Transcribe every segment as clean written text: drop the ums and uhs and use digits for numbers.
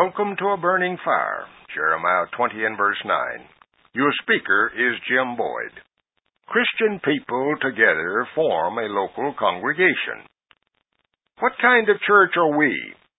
Welcome to a burning fire, Jeremiah 20 and verse 9. Your speaker is Jim Boyd. Christian people together form a local congregation. What kind of church are we?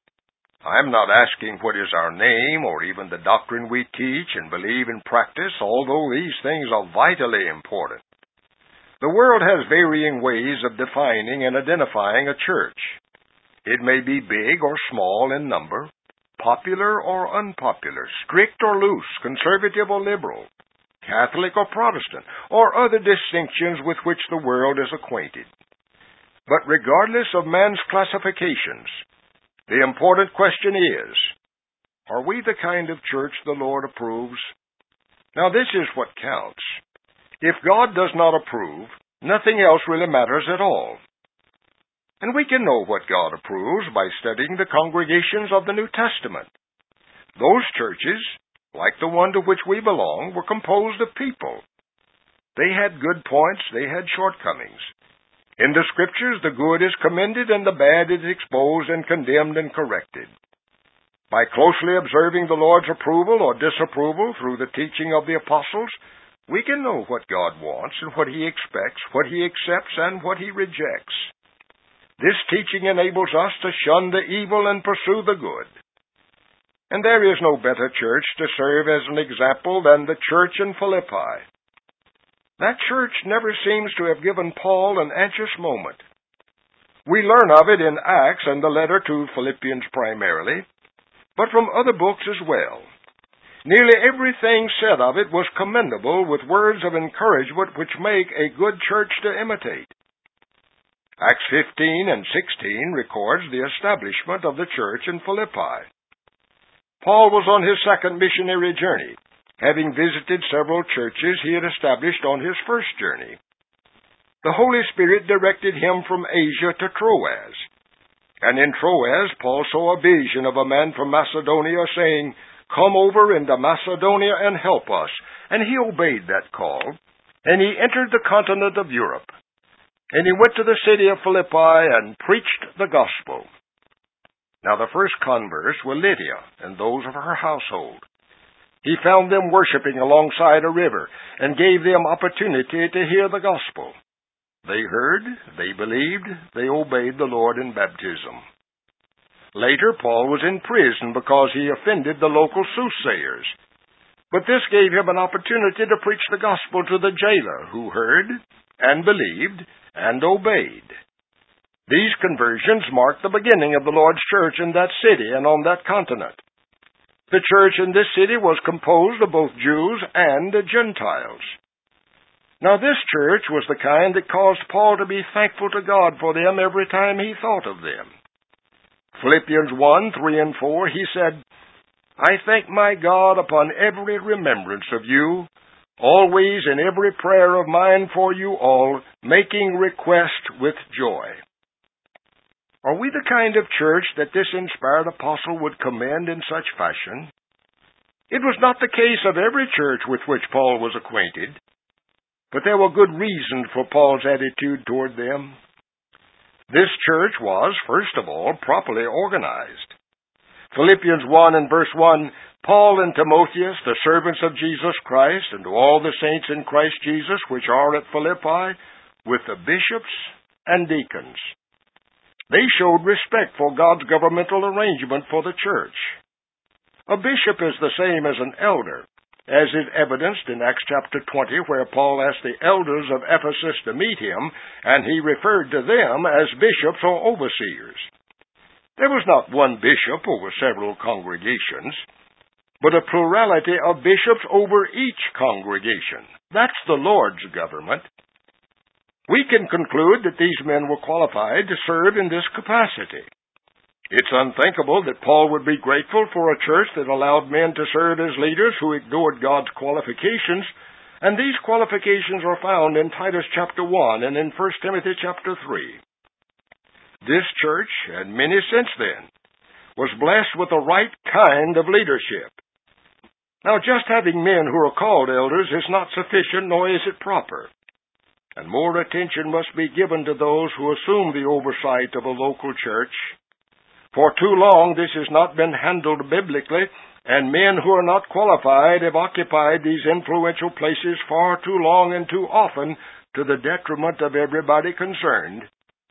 I'm not asking what is our name or even the doctrine we teach and believe in practice, although these things are vitally important. The world has varying ways of defining and identifying a church. It may be big or small in number, popular or unpopular, strict or loose, conservative or liberal, Catholic or Protestant, or other distinctions with which the world is acquainted. But regardless of man's classifications, the important question is, are we the kind of church the Lord approves? Now this is what counts. If God does not approve, nothing else really matters at all. And we can know what God approves by studying the congregations of the New Testament. Those churches, like the one to which we belong, were composed of people. They had good points, they had shortcomings. In the Scriptures, the good is commended and the bad is exposed and condemned and corrected. By closely observing the Lord's approval or disapproval through the teaching of the apostles, we can know what God wants and what He expects, what He accepts, and what He rejects. This teaching enables us to shun the evil and pursue the good. And there is no better church to serve as an example than the church in Philippi. That church never seems to have given Paul an anxious moment. We learn of it in Acts and the letter to Philippians primarily, but from other books as well. Nearly everything said of it was commendable with words of encouragement which make a good church to imitate. Acts 15 and 16 records the establishment of the church in Philippi. Paul was on his second missionary journey, having visited several churches he had established on his first journey. The Holy Spirit directed him from Asia to Troas. And in Troas, Paul saw a vision of a man from Macedonia saying, "Come over into Macedonia and help us." And he obeyed that call, and he entered the continent of Europe. And he went to the city of Philippi and preached the gospel. Now the first converts were Lydia and those of her household. He found them worshiping alongside a river and gave them opportunity to hear the gospel. They heard, they believed, they obeyed the Lord in baptism. Later, Paul was in prison because he offended the local soothsayers. But this gave him an opportunity to preach the gospel to the jailer, who heard and believed and obeyed. These conversions marked the beginning of the Lord's church in that city and on that continent. The church in this city was composed of both Jews and Gentiles. Now this church was the kind that caused Paul to be thankful to God for them every time he thought of them. Philippians 1, 3 and 4, he said, "I thank my God upon every remembrance of you, always in every prayer of mine for you all, making request with joy." Are we the kind of church that this inspired apostle would commend in such fashion? It was not the case of every church with which Paul was acquainted, but there were good reasons for Paul's attitude toward them. This church was, first of all, properly organized. Philippians 1 and verse 1, "Paul and Timotheus, the servants of Jesus Christ, and to all the saints in Christ Jesus which are at Philippi, with the bishops and deacons." They showed respect for God's governmental arrangement for the church. A bishop is the same as an elder, as is evidenced in Acts chapter 20, where Paul asked the elders of Ephesus to meet him, and he referred to them as bishops or overseers. There was not one bishop over several congregations, but a plurality of bishops over each congregation. That's the Lord's government. We can conclude that these men were qualified to serve in this capacity. It's unthinkable that Paul would be grateful for a church that allowed men to serve as leaders who ignored God's qualifications, and these qualifications are found in Titus chapter 1 and in 1 Timothy chapter 3. This church, and many since then, was blessed with the right kind of leadership. Now, just having men who are called elders is not sufficient, nor is it proper. And more attention must be given to those who assume the oversight of a local church. For too long this has not been handled biblically, and men who are not qualified have occupied these influential places far too long and too often to the detriment of everybody concerned.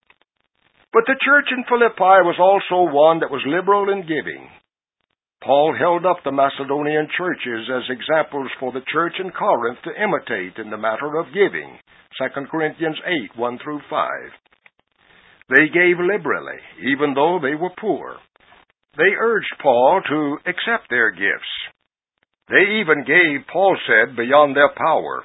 But the church in Philippi was also one that was liberal in giving. Paul held up the Macedonian churches as examples for the church in Corinth to imitate in the matter of giving, 2 Corinthians 8, 1 through 5. They gave liberally, even though they were poor. They urged Paul to accept their gifts. They even gave, Paul said, beyond their power.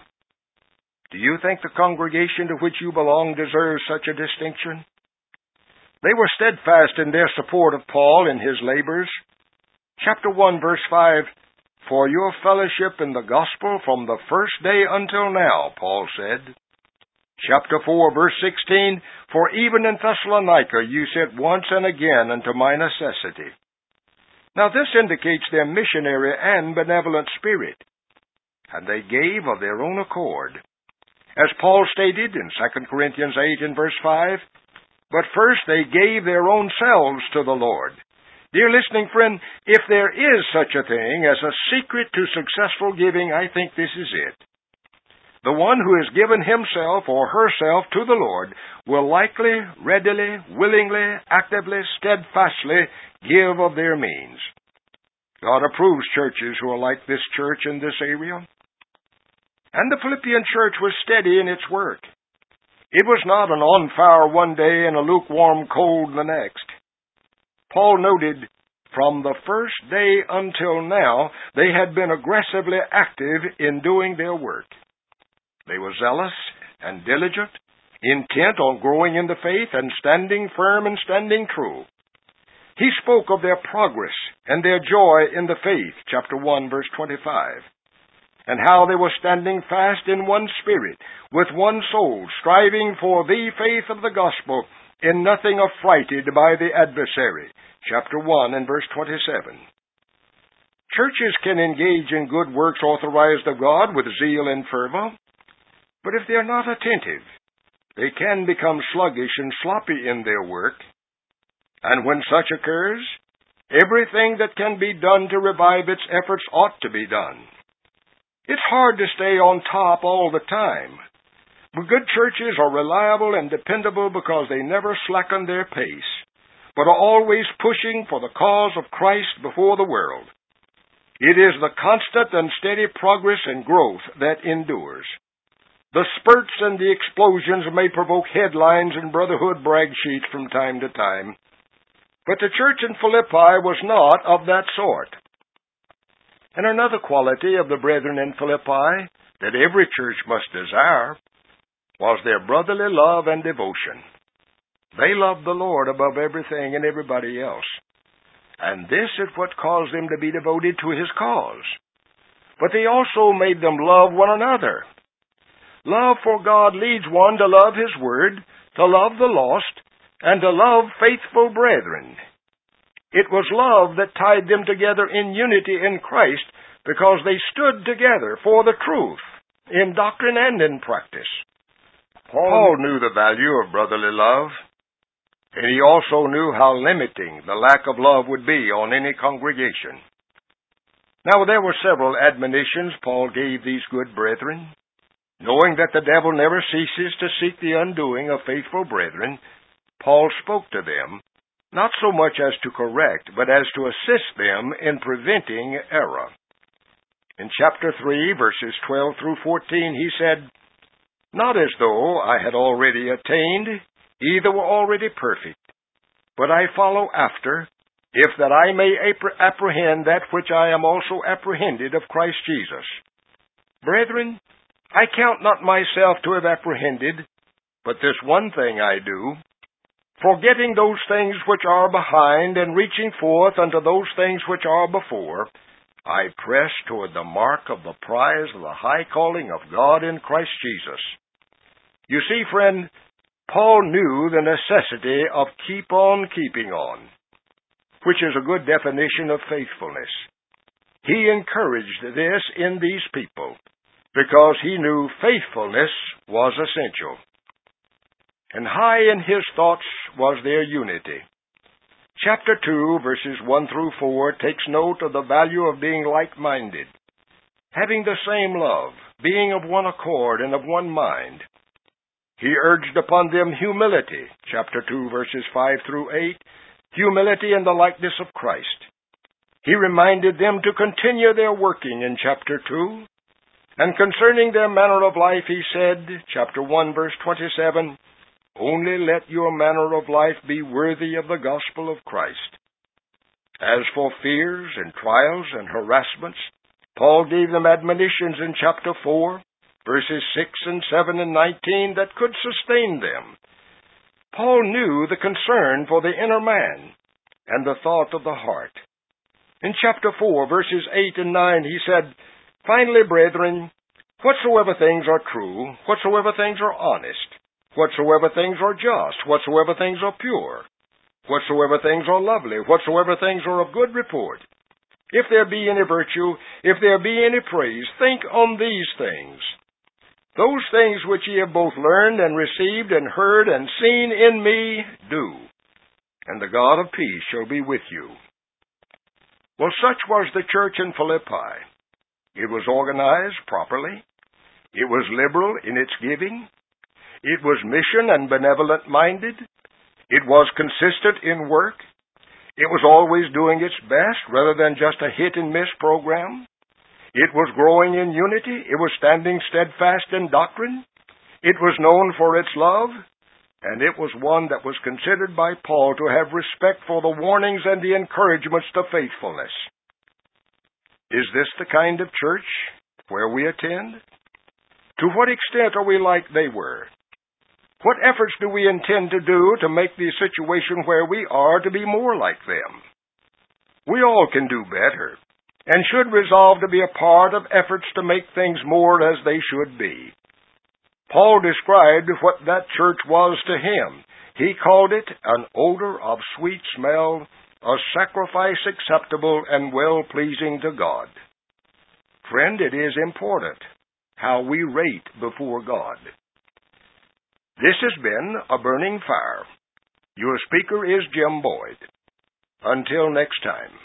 Do you think the congregation to which you belong deserves such a distinction? They were steadfast in their support of Paul in his labors. Chapter 1, verse 5, For your fellowship in the gospel from the first day until now, Paul said. Chapter 4, verse 16, For even in Thessalonica you sent once and again unto my necessity. Now this indicates their missionary and benevolent spirit, and they gave of their own accord. As Paul stated in 2 Corinthians 8 and verse 5, But first they gave their own selves to the Lord. Dear listening friend, if there is such a thing as a secret to successful giving, I think this is it. The one who has given himself or herself to the Lord will likely, readily, willingly, actively, steadfastly give of their means. God approves churches who are like this church in this area. And the Philippian church was steady in its work. It was not an on fire one day and a lukewarm cold the next. Paul noted, from the first day until now, they had been aggressively active in doing their work. They were zealous and diligent, intent on growing in the faith and standing firm and standing true. He spoke of their progress and their joy in the faith, chapter 1, verse 25, and how they were standing fast in one spirit, with one soul, striving for the faith of the gospel, in nothing affrighted by the adversary, chapter 1 and verse 27. Churches can engage in good works authorized of God with zeal and fervor, but if they are not attentive, they can become sluggish and sloppy in their work. And when such occurs, everything that can be done to revive its efforts ought to be done. It's hard to stay on top all the time, but good churches are reliable and dependable because they never slacken their pace, but are always pushing for the cause of Christ before the world. It is the constant and steady progress and growth that endures. The spurts and the explosions may provoke headlines and brotherhood brag sheets from time to time, but the church in Philippi was not of that sort. And another quality of the brethren in Philippi that every church must desire was their brotherly love and devotion. They loved the Lord above everything and everybody else, and this is what caused them to be devoted to His cause. But they also made them love one another. Love for God leads one to love His Word, to love the lost, and to love faithful brethren. It was love that tied them together in unity in Christ because they stood together for the truth in doctrine and in practice. Paul knew the value of brotherly love, and he also knew how limiting the lack of love would be on any congregation. Now, there were several admonitions Paul gave these good brethren. Knowing that the devil never ceases to seek the undoing of faithful brethren, Paul spoke to them, not so much as to correct, but as to assist them in preventing error. In chapter 3, verses 12 through 14, he said, Not as though I had already attained, either were already perfect, but I follow after, if that I may apprehend that which I am also apprehended of Christ Jesus. Brethren, I count not myself to have apprehended, but this one thing I do, forgetting those things which are behind, and reaching forth unto those things which are before, I press toward the mark of the prize of the high calling of God in Christ Jesus. You see, friend, Paul knew the necessity of keep on keeping on, which is a good definition of faithfulness. He encouraged this in these people, because he knew faithfulness was essential. And high in his thoughts was their unity. Chapter 2, verses 1 through 4, takes note of the value of being like-minded, having the same love, being of one accord and of one mind. He urged upon them humility, chapter 2, verses 5 through 8, humility in the likeness of Christ. He reminded them to continue their working in chapter 2. And concerning their manner of life, he said, chapter 1, verse 27, only let your manner of life be worthy of the gospel of Christ. As for fears and trials and harassments, Paul gave them admonitions in chapter 4, verses 6 and 7 and 19 that could sustain them. Paul knew the concern for the inner man and the thought of the heart. In chapter 4, verses 8 and 9, he said, finally, brethren, whatsoever things are true, whatsoever things are honest, whatsoever things are just, whatsoever things are pure, whatsoever things are lovely, whatsoever things are of good report, if there be any virtue, if there be any praise, think on these things. Those things which ye have both learned and received and heard and seen in me, do, and the God of peace shall be with you. Well, such was the church in Philippi. It was organized properly. It was liberal in its giving. It was mission and benevolent-minded. It was consistent in work. It was always doing its best rather than just a hit-and-miss program. It was growing in unity. It was standing steadfast in doctrine. It was known for its love. And it was one that was considered by Paul to have respect for the warnings and the encouragements to faithfulness. Is this the kind of church where we attend? To what extent are we like they were? What efforts do we intend to do to make the situation where we are to be more like them? We all can do better, and should resolve to be a part of efforts to make things more as they should be. Paul described what that church was to him. He called it an odor of sweet smell, a sacrifice acceptable and well-pleasing to God. Friend, it is important how we rate before God. This has been A Burning Fire. Your speaker is Jim Boyd. Until next time.